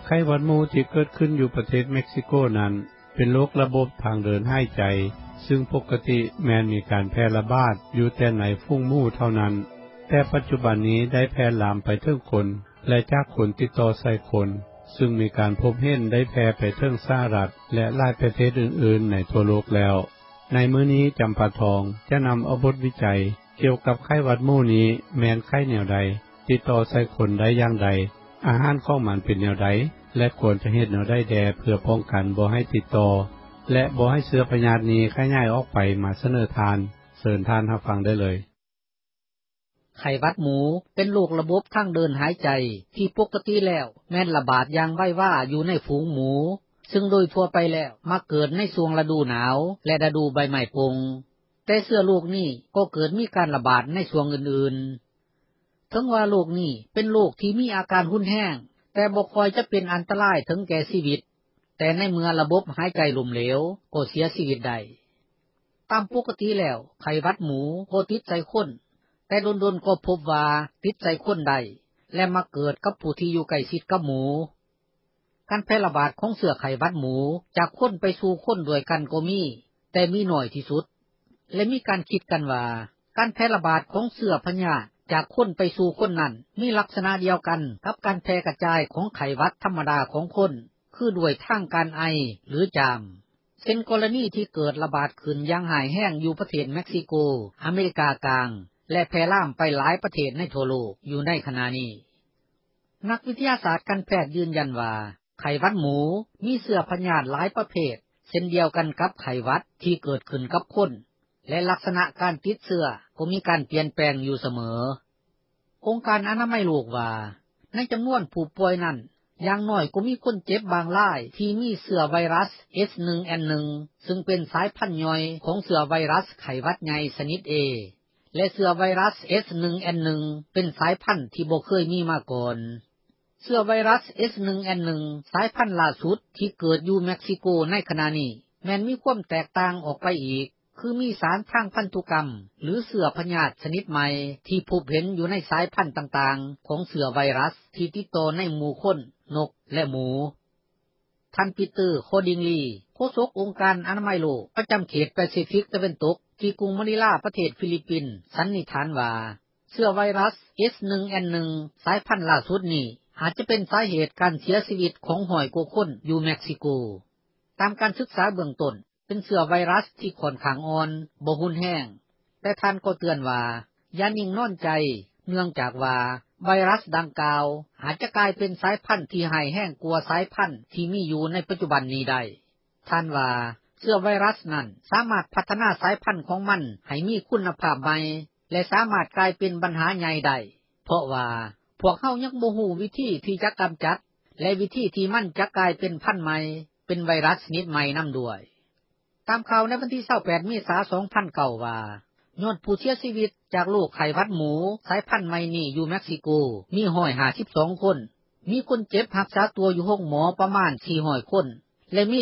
ไข้หวัดหมู่ที่เกิดขึ้นอยู่ประเทศเม็กซิโกนั้นเป็นโรคระบบทางเดินหายใจซึ่งปกติแม้นมีการแพร่ระบาดอยู่แต่ในฝูงหมู่เท่านั้นแต่ปัจจุบันนี้ได้แพร่ลามไปถึงคนและจากคนติดต่อใส่คนซึ่งมีการพบเห็นได้แพร่ไปถึงสหรัฐและหลายประเทศอื่นๆในทั่วโลกแล้วในมื้อนี้จำปาทองจะนำเอาบทวิจัยเกี่ยวกับไข้หวัดหมู่นี้แม้นไข้แนวใดติดต่อใส่คนได้อย่างใดอาหารของมันเป็นแนวใดและควรจะเฮ็ดแนวใดแด่เพื่อป้องกันบ่ให้ติดต่อและบ่ให้เชื้อพยาธินี้ขยายออกไปมาเสนอทานเชิญท่านรับฟังได้เลยไข้หวัดหมูเป็นโรคระบบทางเดินหายใจที่ปกติแล้วแม้นระบาดอย่างไวว่าอยู่ในฝูงหมูซึ่งโดยทั่วไปแล้วมักเกิดในช่วงฤดูหนาวและฤดูใบไม้ผลแต่เชื้อโรคนี้ก็เกิดมีการระบาดในช่วงอื่นๆถึงว่าโรคนี้เป็นโรคที่มีอาการรุนแรงแต่บ่ค่อยจะเป็นอันตรายถึงแก่ชีวิตแต่ในเมื่อระบบหายใจล้มเหลวก็เสียชีวิตได้ตามปกติแล้วไข้หวัดหมูบ่ติดใส่คนแต่ดนๆก็พบว่าติดใส่คนได้และมาเกิดกับผู้ที่อยู่ใกล้ชิดกับหมูการแพร่ระบาดของเชื้อไข้หวัดหมูจากคนไปสู่คนด้วยกันก็มีแต่มีน้อยที่สุดและมีการคิดกันว่าการแพร่ระบาดของเชื้อพยาธิจากคนไปสู่คนนั้นมีลักษณะเดียวกันกับการแพร่กระจายของไข้หวัดธรรมดาของคนคือด้วยทางการไอหรือจามเช่นกรณีที่เกิดระบาดขึ้นอย่างหายแห้งอยู่ประเทศเม็กซิโกอเมริกากลางและแพร่ล่ามไปหลายประเทศในทั่วโลกอยู่ในขณะนี้นักวิทยาศาสตร์การแพทย์ยืนยันว่าไข้หวัดหมูมีเชื้อพยาธิหลายประเภทเช่นเดียวกันกับไข้หวัดที่เกิดขึ้นกับคนและลักษณะการติดเชื้อก็มีการเปลี่ยนแปลงอยู่เสมอองค์การอนามัยโลกว่าในจำนวนผู้ป่วยนั้นอย่างน้อยก็มีคนเจ็บบางรายที่มีเชื้อไวรัส H1N1 ซึ่งเป็นสายพันธุ์ย่อยของเชื้อไวรัสไข้หวัดใหญ่ชนิด A และเชื้อไวรัส H1N1 เป็นสายพันธุ์ที่บ่เคยมีมาก่อนเชื้อไวรัส H1N1 สายพันธุ์ล่าสุดที่เกิดอยู่เม็กซิโกในขณะนี้แม้นมีความแตกต่างออกไปอีกคือมีสารทางพันธุกรรมหรือเชื้อพยาธิชนิดใหม่ที่พบเห็นอยู่ในสายพันธุ์ต่างๆของเชื้อไวรัสที่ติดต่อในหมู่คนนกและหมูท่านปีเตอร์โคดิงลีโฆษกองค์การอนามัยโลกประจำเขตแปซิฟิกตะวันตกที่กรุงมะนิลาประเทศฟิลิปปินส์สันนิษฐานว่าเชื้อไวรัส H1N1 สายพันธุ์ล่าสุดนี้อาจจะเป็นสาเหตุการเสียชีวิตของ100 กว่าคนอยู่เม็กซิโกตามการศึกษาเบื้องต้นเป็นเชื้อไวรัสที่ค่อนข้างอ่อนบ่รุนแรงแต่ท่านก็เตือนว่าอย่านิ่งนอนใจเนื่องจากว่าไวรัสดังกล่าวอาจจะกลายเป็นสายพันธุ์ที่ร้ายแรงกว่าสายพันธุ์ที่มีอยู่ในปัจจุบันนี้ได้ท่านว่าเชื้อไวรัสนั้นสามารถพัฒนาสายพันธุ์ของมันให้มีคุณภาพใหม่และสามารถกลายเป็นปัญหาใหญ่ได้เพราะว่าพวกเขายังบ่รู้วิธีที่จะกำจัดและวิธีที่มันจะกลายเป็นพันธุ์ใหม่เป็นไวรัสชนิดใหม่นำด้วยตามข่าวในวันที่28 เมษายน 2009 ว่ายอดผู้เสียชีวิตจากโรคไข้หวัดหมูสายพันธุ์ใหม่นี้อยู่เม็กซิโกมี152 คนมีคนเจ็บรักษาตัวอยู่โรงหมอประมาณ400 คนและมี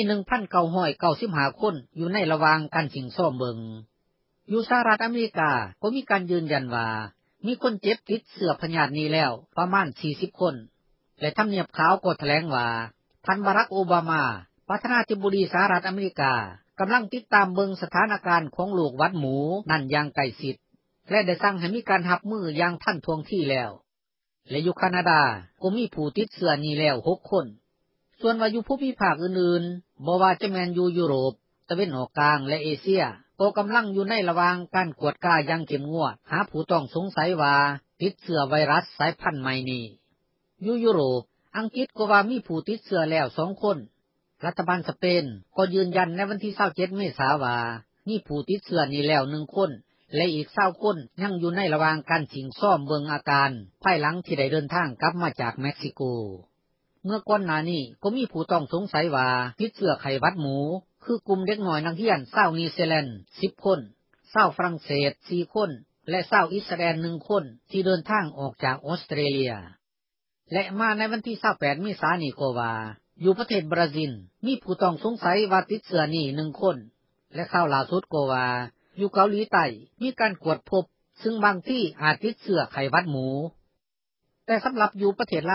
1,995 คนอยู่ในระหว่างการสิงซ่อมเบิงอยู่สหรัฐอเมริกาก็มีการยืนยันว่ามีคนเจ็บติดเชื้อพยาธินี้แล้วประมาณ40 คนและทำเนียบขาวก็แถลงว่าท่านบารักโอบามาประธานาธิบดีสหรัฐอเมริกากำลังติดตามเบิงสถานการณ์ของโรคหวัดหมูนั่นอย่างใกล้ชิดและได้สั่งให้มีการรับมืออย่างทันท่วงทีแล้วและอยู่แคนาดาก็มีผู้ติดเชื้อนี้แล้ว6 คนส่วนว่าอยู่ภูมิภาคอื่นๆบ่ว่าจะแม่นอยู่ยุโรปตะวันออกกลางและเอเชียก็กำลังอยู่ในระหว่างการกวดกาอย่างเข้มงวดหาผู้ต้องสงสัยว่าติดเชื้อไวรัสสายพันธุ์ใหม่นี้อยู่ยุโรปอังกฤษก็ว่ามีผู้ติดเชื้อแล้ว2 คนรัฐบาลสเปนก็ยืนยันในวันที่27 เมษายนว่ามีผู้ติดเชื้อนี้แล้ว1 คนและอีก20 คนยังอยู่ในระหว่างการสิงซ่อมเบิงอาการภายหลังที่ได้เดินทางกลับมาจากเม็กซิโกเมื่อก่อนหน้านี้ก็มีผู้ต้องสงสัยว่าติดเชื้อไข้หวัดหมูคือกลุ่มเด็กน้อยนักเรียนชาวนิวซีแลนด์10 คนชาวฝรั่งเศส4 คนและชาวอิสราเอล1 คนที่เดินทางออกจากออสเตรเลียและมาในวันที่28 เมษายนนี้ก็ว่าอยู่ประเทศบราซิลมีผู้ต้องสงสัยว่าติดเชื้อนี้1 คนและข่าวล่าสุดก็ว่าอยู่เกาหลีใต้มีการตรวจพบซึ่งบางที่อาจติดเชื้อไข้หวัดหมูแต่สำหรับอยู่ประเทศลาว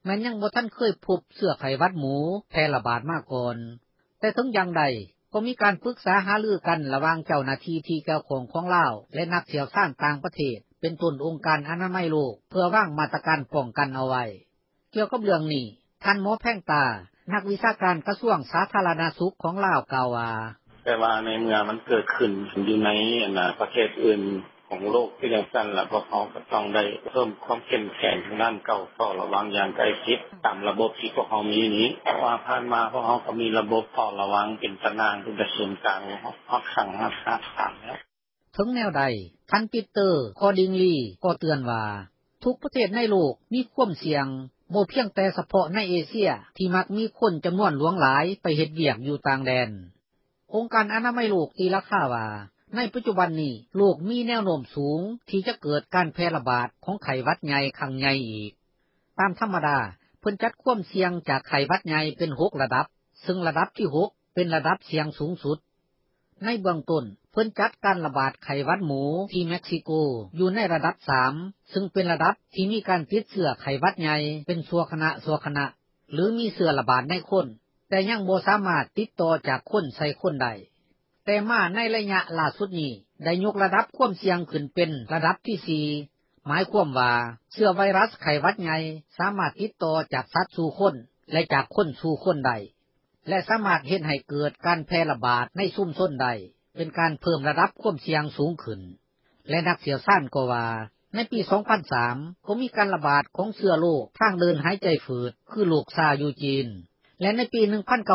แม้นยังบ่ทันเคยพบเชื้อไข้หวัดหมูแพร่ระบาดมาก่อนแต่ถึงอย่างใดก็มีการปรึกษาหารือกันระหว่างเจ้าหน้าที่ที่เกี่ยวข้องของลาวและนักเชี่ยวชาญต่างประเทศเป็นต้นองค์การอนามัยโลกเพื่อวางมาตรการป้องกันเอาไว้เกี่ยวกับเรื่องนี้ท่านหมอแพงตานักวิชาการกระทรวงสาธารณสุขของลาวกล่าวว่าแต่ว่าในเมื่อมันเกิดขึ้นอยู่ในประเทศอื่นของโลกที่อย่างนั้นแล้วพวกเขาก็ต้องได้เพิ่มความเข้มแข็งทางด้านเฝ้าระวังอย่างใกล้ชิดตามระบบที่พวกเขามีนี้เพราะว่าผ่านมาพวกเขาก็มีระบบเฝ้าระวังเป็นตารางเป็นศูนย์กลางฮักสั่งฮักแล้วถึงแนวใดท่านปีเตอร์คอดิงลีก็เตือนว่าทุกประเทศในโลกมีความเสี่ยงบ่เพียงแต่เฉพาะในเอเชียที่มักมีคนจำนวนหลวงหลายไปเฮ็ดเวียกอยู่ต่างแดนองค์การอนามัยโลกตีราคาว่าในปัจจุบันนี้โลกมีแนวโน้มสูงที่จะเกิดการแพร่ระบาดของไข้หวัดใหญ่ครั้งใหญ่อีกตามธรรมดาเพิ่นจัดความเสี่ยงจากไข้หวัดใหญ่เป็น6ระดับซึ่งระดับที่6เป็นระดับเสี่ยงสูงสุดในเบื้องต้นเพิ่นจัดการระบาดไข้หวัดหมูที่เม็กซิโกอยู่ในระดับ3ซึ่งเป็นระดับที่มีการติดเชื้อไข้หวัดใหญ่เป็นชั่วขณะหรือมีเชื้อระบาดในคนแต่ยังบ่สามารถติดต่อจากคนใส่คนได้แต่มาในระยะล่าสุดนี้ได้ยกระดับความเสี่ยงขึ้นเป็นระดับที่4หมายความว่าเชื้อไวรัสไข้หวัดใหญ่สามารถติดต่อจากสัตว์สู่คนและจากคนสู่คนได้และสามารถเฮ็ดให้เกิดการแพร่ระบาดในชุมชนได้เป็นการเพิ่มระดับความเสี่ยงสูงขึ้นและนักเชี่ยวชาญก็ว่าในปี 2003 ก็มีการระบาดของเชื้อโรคทางเดินหายใจฝืดคือโรคซาอยู่จีนและในปี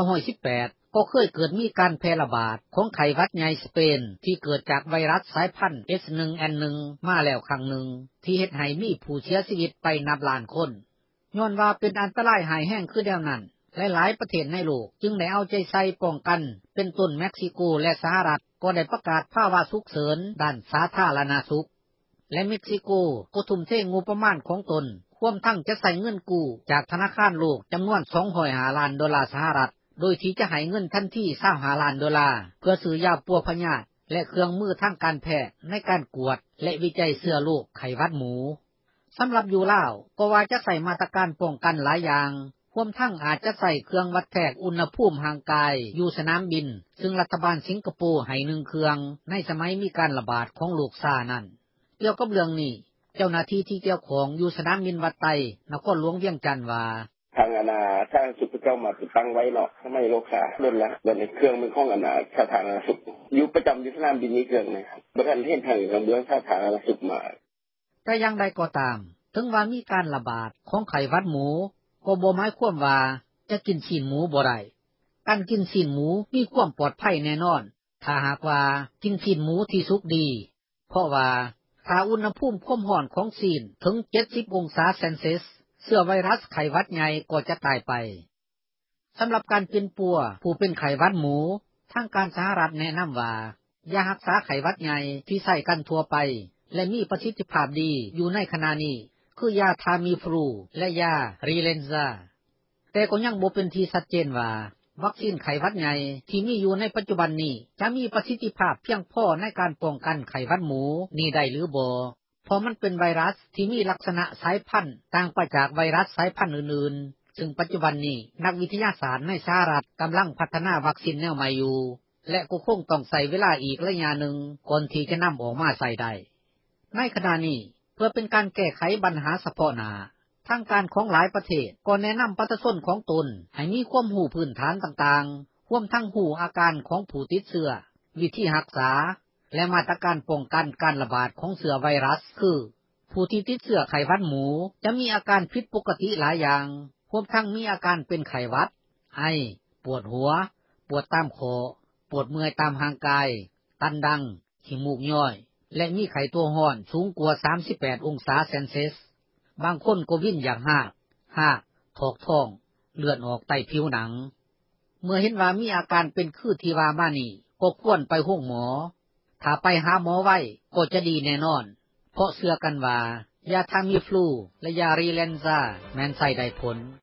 1918 ก็เคยเกิดมีการแพร่ระบาดของไข้หวัดใหญ่สเปนที่เกิดจากไวรัสสายพันธุ์ H1N1 มาแล้วครั้งหนึ่งที่เฮ็ดให้มีผู้เสียชีวิตไปนับล้านคนย้อนว่าเป็นอันตรายหายแห้งคือแนวนั้นหลายๆประเทศในโลกจึงได้เอาใจใส่ป้องกันเป็นต้นเม็กซิโกและสหรัฐก็ได้ประกาศภาวะฉุกเฉินด้านสาธารณสุขและเม็กซิโกก็ทุ่มเทงบประมาณของตนรวมทั้งจะใส่เงินกู้จากธนาคารโลกจำนวน$205 ล้านสหรัฐโดยที่จะให้เงินทันที$25 ล้านเพื่อซื้อยาปัวพยาธิและเครื่องมือทางการแพทย์ในการกวดและวิจัยเชื้อโรคไข้หวัดหมูสำหรับอยู่ลาวก็ว่าจะใส่มาตรการป้องกันหลายอย่างรวมทั้งอาจจะใส่เครื่องวัดแทกอุณหภูมิห่างกายอยู่สนามบินซึ่งรัฐบาลสิงคโปร์ให้1เครื่องในสมัยมีการระบาดของโรคซานั้นเกี่ยวกับเรื่องนี้เจ้าหน้าที่ที่เกี่ยวข้องอยู่สนามบินวัดไตนครหลวงเวียงจันทน์ว่าทางทางสุขเจ้ามาติดตั้งไว้เนาะทำไมโรคซาเริ่มแล้วเดี๋ยวในเครื่องมือของสาธารณสุขอยู่ประจำอยู่สนามบินนี้เครื่องนะครับบ่ทันเห็นทางเรื่องสาธารณสุขมาแต่อย่างใดก็ตามถึงว่ามีการระบาดของไข้หวัดหมูก็บ่หมายความว่าจะกินชิ้นหมูบ่ได้การกินชิ้นหมูมีความปลอดภัยแน่นอนถ้าหากว่ากินชิ้นหมูที่สุกดีเพราะว่าถ้าอุณหภูมิความร้อนของชิ้นถึง70องศาเซลเซียสเชื้อไวรัสไข้หวัดใหญ่ก็จะตายไปสำหรับการเป็นปัวผู้เป็นไข้หวัดหมูทางการสหรัฐแนะนำว่ายารักษาไข้หวัดใหญ่ที่ใช้กันทั่วไปและมีประสิทธิภาพดีอยู่ในขณะนี้คือยาทามีฟลูและยารีเลนซาแต่ก็ยังบ่เป็นที่ชัดเจนว่าวัคซีนไข้หวัดใหญ่ที่มีอยู่ในปัจจุบันนี้จะมีประสิทธิภาพเพียงพอในการป้องกันไข้หวัดหมูนี้ได้หรือบ่เพราะมันเป็นไวรัสที่มีลักษณะสายพันธุ์ต่างไปจากไวรัสสายพันธุ์อื่นๆซึ่งปัจจุบันนี้นักวิทยาศาสตร์ในสหรัฐกำลังพัฒนาวัคซีนแนวใหม่อยู่และก็คงต้องใช้เวลาอีกระยะหนึ่งก่อนที่จะนำออกมาใช้ได้ในขณะนี้เพื่อเป็นการแก้ไขปัญหาเฉพาะหน้าทางการของหลายประเทศก็แนะนำประชาชนของตนให้มีความรู้พื้นฐานต่างๆรวมทั้งรู้อาการของผู้ติดเชื้อวิธีรักษาและมาตรการป้องกันการระบาดของเชื้อไวรัสคือผู้ที่ติดเชื้อไข้หวัดหมูจะมีอาการผิดปกติหลายอย่างรวมทั้งมีอาการเป็นไข้หวัดไอปวดหัวปวดตามคอปวดเมื่อยตามร่างกายตันดังขี้มูกย้อยและมีไข้ตัวร้อนสูงกว่า38องศาเซลเซียสบางคนก็วิ่นอย่างหากถอกท้องเลือดออกใต้ผิวหนังเมื่อเห็นว่ามีอาการเป็นคือที่ว่ามานี่ก็ควรไปห้องหมอถ้าไปหาหมอไว้ก็จะดีแน่นอนเพราะเชื่อกันว่ายาทามีฟลูและยารีเลนซาแม้นใช้ได้ผล